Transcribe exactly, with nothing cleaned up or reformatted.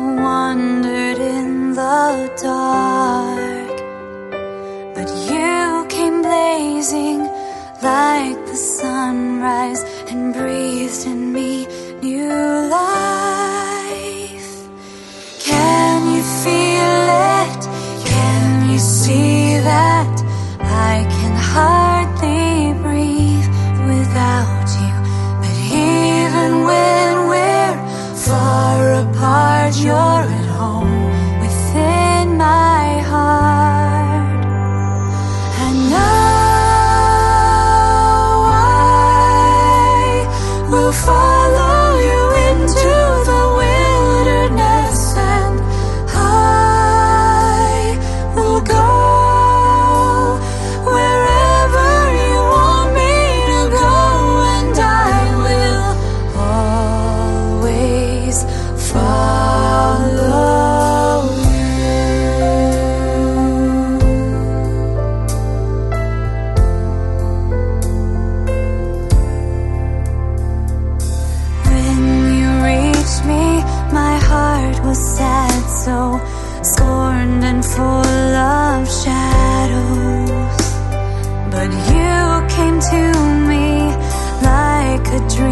wandered in the dark, but you came blazing like the sunrise and breathed in me new life. Can you feel it? Can you see that? I can hardly breathe without you. But even when we're far apart, you're at home within my heart. And now I will follow you into the wilderness, and I will go wherever you want me to go, and I will always follow was sad, so scorned and full of shadows. But you came to me like a dream.